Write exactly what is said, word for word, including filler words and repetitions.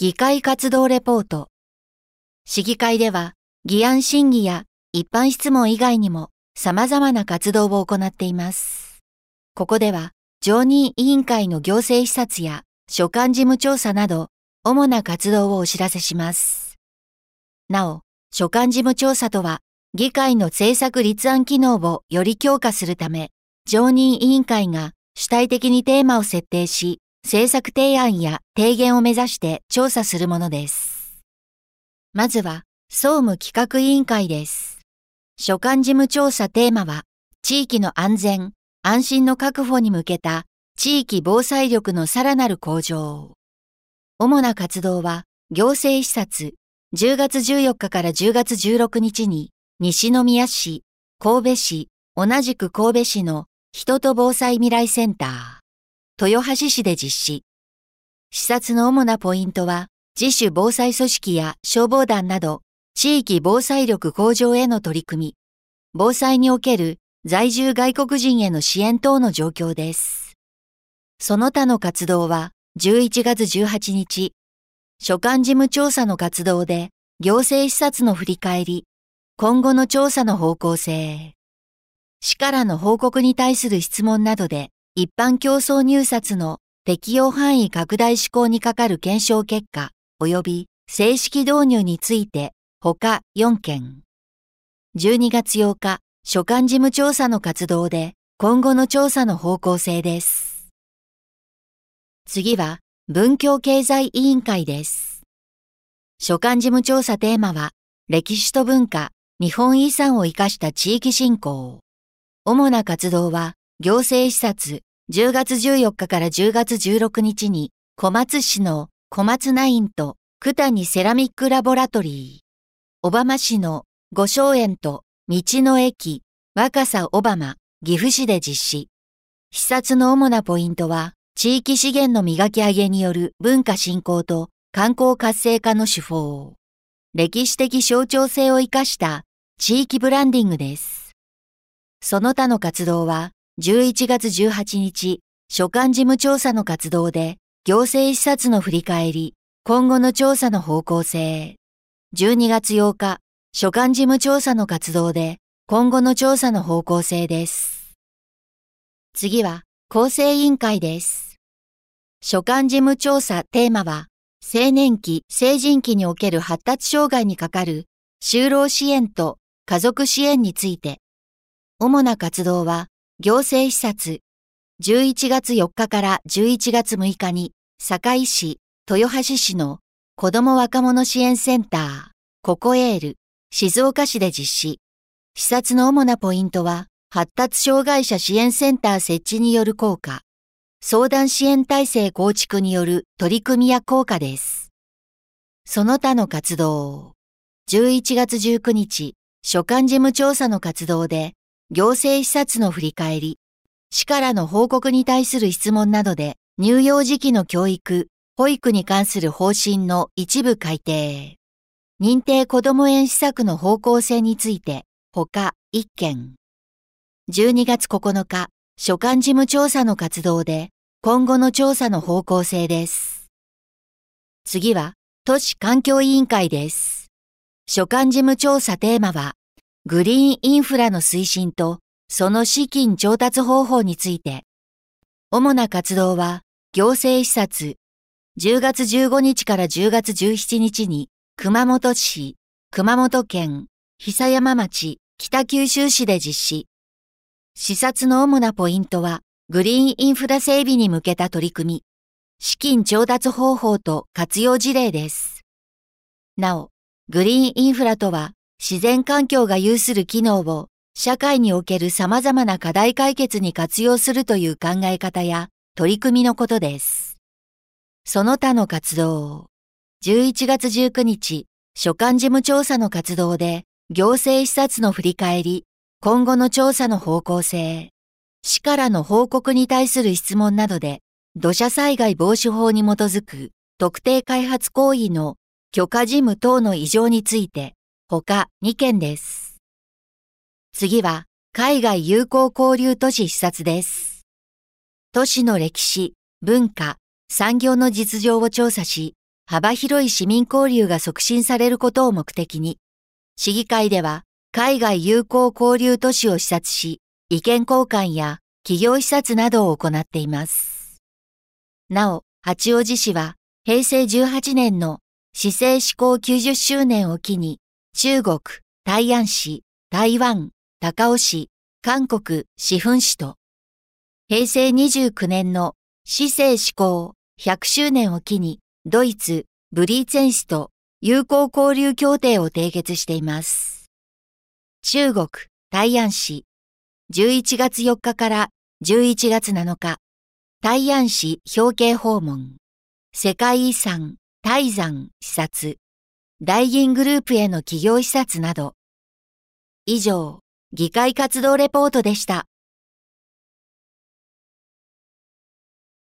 議会活動レポート。市議会では、議案審議や一般質問以外にも様々な活動を行っています。ここでは、常任委員会の行政視察や所管事務調査など、主な活動をお知らせします。なお、所管事務調査とは、議会の政策立案機能をより強化するため、常任委員会が主体的にテーマを設定し、政策提案や提言を目指して調査するものです。まずは、総務企画委員会です。所管事務調査テーマは、地域の安全、安心の確保に向けた地域防災力のさらなる向上。主な活動は、行政視察、じゅうがつじゅうよっかからじゅうがつじゅうろくにちに、西宮市、神戸市、同じく神戸市の人と防災未来センター。豊橋市で実施。視察の主なポイントは、自主防災組織や消防団など、地域防災力向上への取り組み、防災における在住外国人への支援等の状況です。その他の活動は、じゅういちがつじゅうはちにち、所管事務調査の活動で、行政視察の振り返り、今後の調査の方向性、市からの報告に対する質問などで、一般競争入札の適用範囲拡大施行にかかる検証結果及び正式導入について他よんけん。じゅうにがつようか、所管事務調査の活動で今後の調査の方向性です。次は文教経済委員会です。所管事務調査テーマは歴史と文化、日本遺産を生かした地域振興。主な活動は行政視察、じゅうがつじゅうよっかからじゅうがつじゅうろくにちに、小松市の小松ナインと九谷セラミックラボラトリー、小浜市の御正園と道の駅、若狭小浜、岐阜市で実施。視察の主なポイントは、地域資源の磨き上げによる文化振興と観光活性化の手法、歴史的象徴性を生かした地域ブランディングです。その他の活動は、じゅういちがつじゅうはちにち、所管事務調査の活動で、行政視察の振り返り、今後の調査の方向性。じゅうにがつようか、所管事務調査の活動で、今後の調査の方向性です。次は、構成委員会です。所管事務調査テーマは、青年期、成人期における発達障害にかかる就労支援と家族支援について、主な活動は、行政視察、じゅういちがつよっかからじゅういちがつむいかに、堺市、豊橋市の子ども若者支援センター、ココエール、静岡市で実施。視察の主なポイントは、発達障害者支援センター設置による効果、相談支援体制構築による取り組みや効果です。その他の活動。じゅういちがつじゅうくにち、所管事務調査の活動で、行政視察の振り返り、市からの報告に対する質問などで、乳幼児期の教育、保育に関する方針の一部改定。認定こども園施策の方向性について、他いっけん。じゅうにがつここのか、所管事務調査の活動で、今後の調査の方向性です。次は、都市環境委員会です。所管事務調査テーマは、グリーンインフラの推進とその資金調達方法について。主な活動は、行政視察、じゅうがつじゅうごにちからじゅうがつじゅうしちにちに、熊本市、熊本県、久山町、北九州市で実施。視察の主なポイントは、グリーンインフラ整備に向けた取り組み、資金調達方法と活用事例です。なお、グリーンインフラとは、自然環境が有する機能を社会における様々な課題解決に活用するという考え方や取り組みのことです。その他の活動。じゅういちがつじゅうくにち、所管事務調査の活動で行政視察の振り返り、今後の調査の方向性、市からの報告に対する質問などで土砂災害防止法に基づく特定開発行為の許可事務等の異常について、他にけんです。次は、海外友好交流都市視察です。都市の歴史、文化、産業の実情を調査し、 幅広い市民交流が促進されることを目的に、市議会では海外友好交流都市を視察し、意見交換や企業視察などを行っています。なお、八王子市は平成じゅうはちねんの市政施行きゅうじゅっしゅうねんを機に、中国、大安市、台湾、高雄市、韓国、シフン市と、平成にじゅうきゅうねんの市政施行ひゃくしゅうねんを機に、ドイツ、ブリーツェン市と友好交流協定を締結しています。中国、大安市、じゅういちがつよっかからじゅういちがつなのか、大安市表敬訪問、世界遺産、泰山視察、大銀グループへの企業視察など。以上、議会活動レポートでした。